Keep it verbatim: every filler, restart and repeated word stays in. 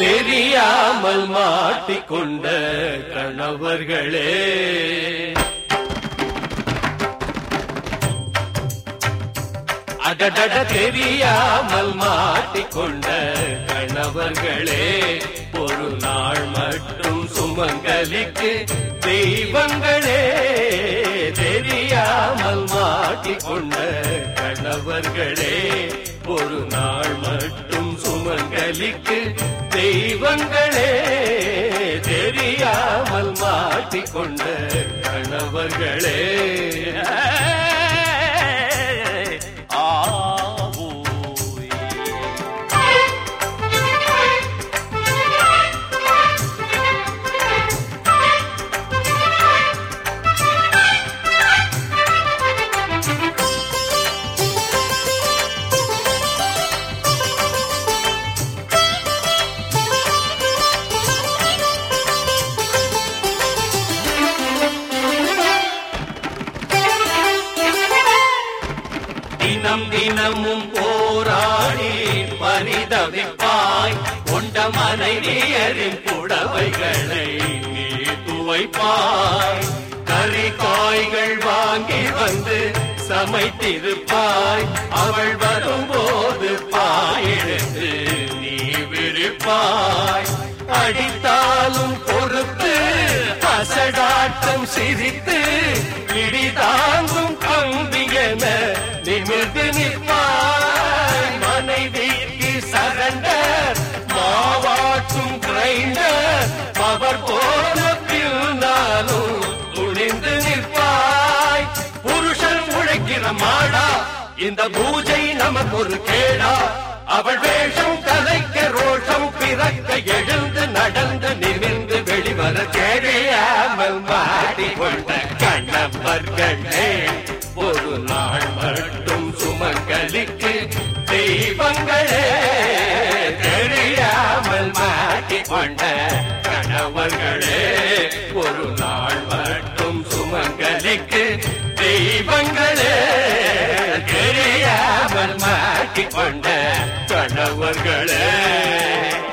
தெரியாமல் மாட்டிக்கொண்ட கணவர்களே, அடடட தெரியாமல் மாட்டிக்கொண்ட கணவர்களே, ஒரு நாள் மட்டும் சுமங்கலிக்கு தெய்வங்களே, தெரியாமல் மாட்டிக்கொண்ட கணவர்களே, ஒரு நாள் மட்டும் சுமங்கலிக்கு தெய்வங்களே, தெரியாமல் மாட்டிக்கொண்ட கணவர்களே. தினம் தினமும் போராடி பரிதவிப்பாய், கொண்ட மனைவியரின் புடவைகளை நீ துவைப்பாய், கறி காய்கள் வாங்கி வந்து சமைத்திருப்பாய், அவள் வரும்போது பாயெடுத்து நீ விரிப்பாய், அடித்தாலும் பொறுத்து அசடாட்டம் சிரித்து இடி தாங்கும் கம்பியென நிமிர்ந்து நிற்பாய், மனைவிக்கு சரண்டர் மாவாட்டும் கிரைண்டர் அவர் போன பின்னாலும் துணிந்து நிற்பாய், புருஷன் உழைக்கிற மாடா இந்த பூஜை நமக்கு ஒரு கேடா, அவள் வேஷம் கலைக்க ரோஷம் பிறக்க எழுந்து நடந்து நிமிர்ந்து வெளிவர தெரியாமல் மாட்டிக்கொண்ட கணவர்களே, ஒரு நாள் மட்டும் சுமங்கலிக்கு தெய்வங்களே, தெரியாமல் மாட்டிக்கொண்ட கணவர்களே, ஒரு நாள் மட்டும் சுமங்கலிக்கு தெய்வங்களே, தெரியாமல் மாட்டிக்கொண்ட கணவர்களே.